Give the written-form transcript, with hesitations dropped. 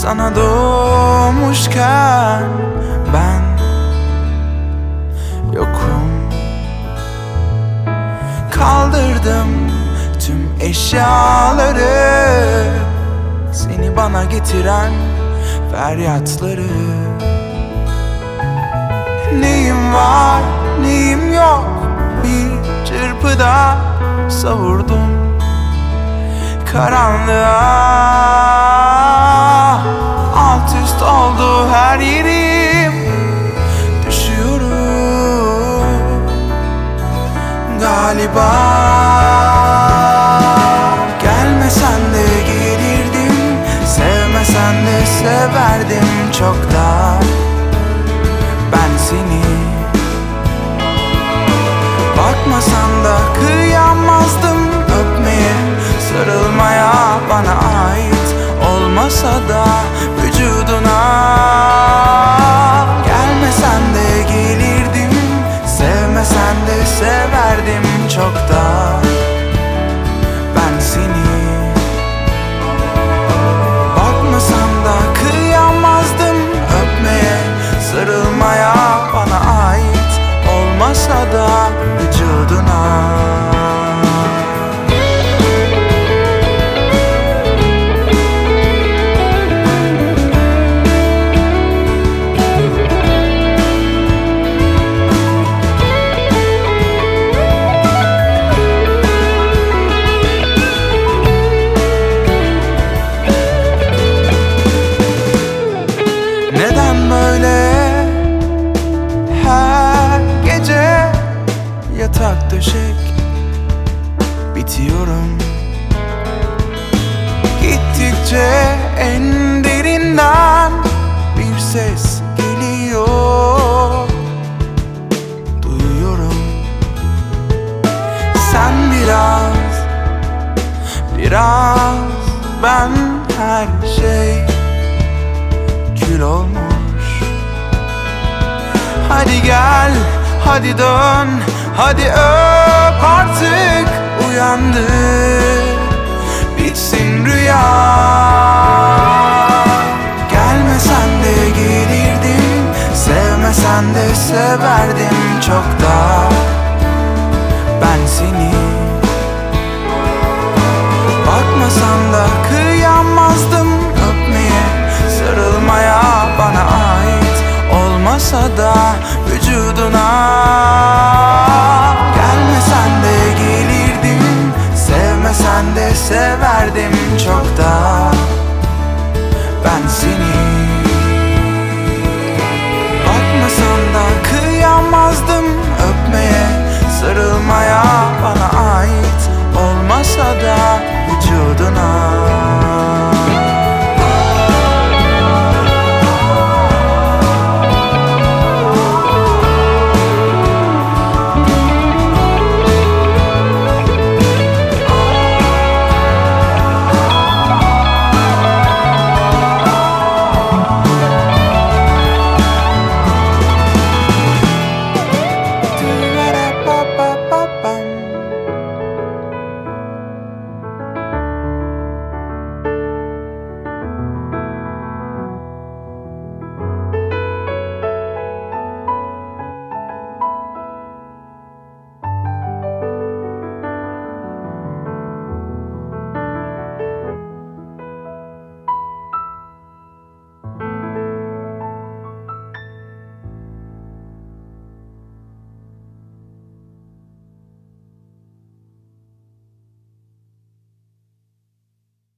sana doğmuşken ben yokum. Kaldırdım tüm eşyaları, seni bana getiren feryatları. Neyim var, neyim yok, bir çırpıda savurdum karanlığa. Alt üst oldu her yerim, düşüyorum galiba. Gelmesen de gelirdim, sevmesen de severdim çok da ben seni. Bakmasan da kıyamazdım öpmeye, sarılmaya, bana ait olmasa da vücuduna. Gelmesen de gelirdim, sevmesen de severdim çok da ben seni. Bakmasan da kıyamazdım öpmeye, sarılmaya, bana ait olmasa da vücuduna. Neden böyle her gece yatak döşek bitiyorum? Gittikçe en derinden bir ses geliyor, duyuyorum. Sen biraz ben, her şey kül olmuş. Hadi gel, hadi dön, hadi öp artık, uyandı, bitsin rüya. Gelmesen de gelirdim, sevmesen de severdim çok da ben seni. Bakmasan da kıyamazdım öpmeye, sarılmaya, bana ait olmasa da vücuduna.